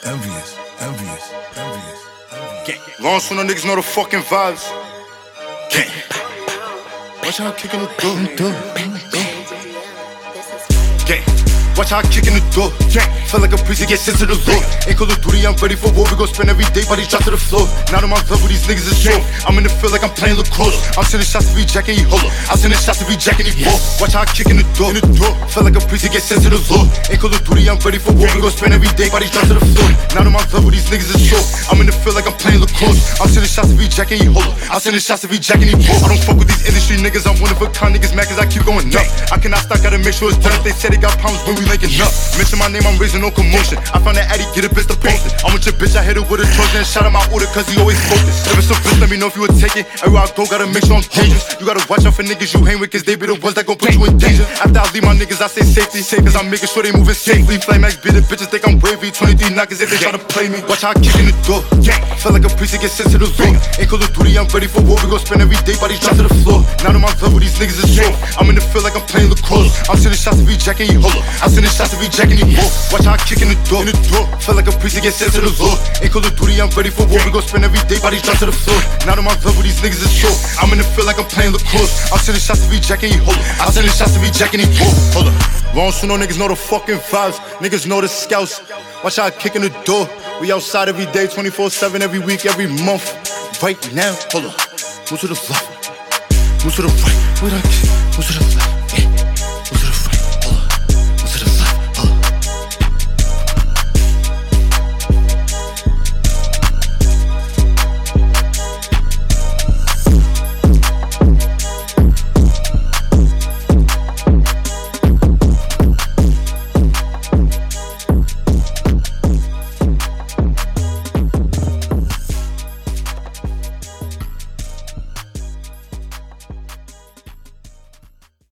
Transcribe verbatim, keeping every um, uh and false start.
Envious, envious, envious, envious. Long so no niggas know the fucking vibes. Gang. Watch how I kick in the door. Gang. Watch how I kick in the door. Gang. Feel like a priest to get sent to the Lord. Ain't Call of Duty, I'm ready for war. We gon' spend every day, bodies drop to the floor. Now that my love with these niggas is short. I'm in the field like I'm playing lacrosse. I'm sending shots to be Jack and he hold up. I'm sending shots to be Jack and he ball. Watch how I kick in the door. In the door. Feel like a priest to get sent to the Lord. Ain't Call of Duty, I'm ready for war. We gon' spend every day, bodies drop to the floor. Now that my love with these niggas is short. I'm in the field like I'm playing lacrosse. I'm sending shots to be Jack and he hold up. I'm sending shots to be Jack and he ball. I don't fuck with these industry niggas. I'm one of a kind niggas mad cause I keep going up. I cannot stop, gotta make sure it's done. If they said they got pounds when we linking up. Mention my name, I'm raising no commotion. I found that Addy, get a bitch to post it. I'm with your bitch, I hit it with a Trojan. Shout out my order cause he always focused. If it's a bitch, let me know if you would take it. Everywhere I go, gotta make sure I'm dangerous. You gotta watch out for niggas you hang with cause they be the ones that gon' put you in danger. After I leave my niggas, I say safety. Cause I'm making sure they moving safely. Flame X be the bitches think I'm wavy. twenty-three knockers if they try to play me. Watch how I kick in the door. Feel like a priest to get sent to the Lord. Ain't Call of Duty, I'm ready for war. We gon' spend every day, bodies drop to the floor. Now that my love with these niggas is short. I'm in the field like I'm playing lacrosse. I'm sending shots to be Jack and he hold up. I'm sending shots to be Jack and he ball. Watch how I kick in the door. In the door. Feel like a priest to get sent to the Lord. Ain't Call of Duty, I'm ready for war. We gon' spend every day, bodies drop to the floor. Now that my love with these niggas is short. I'm in the field like I'm playing lacrosse. I'm sending shots to be Jack and he hold up. I'm sending shots to be Jack and he ball. Hold up. Long so no niggas know the fucking vibes. Niggas know the scouts. Watch how I kick in the door. We outside every day, twenty-four seven, every week, every month. Right now, hold up. Move to the left. Move to the right. Where I kick? Move to the left.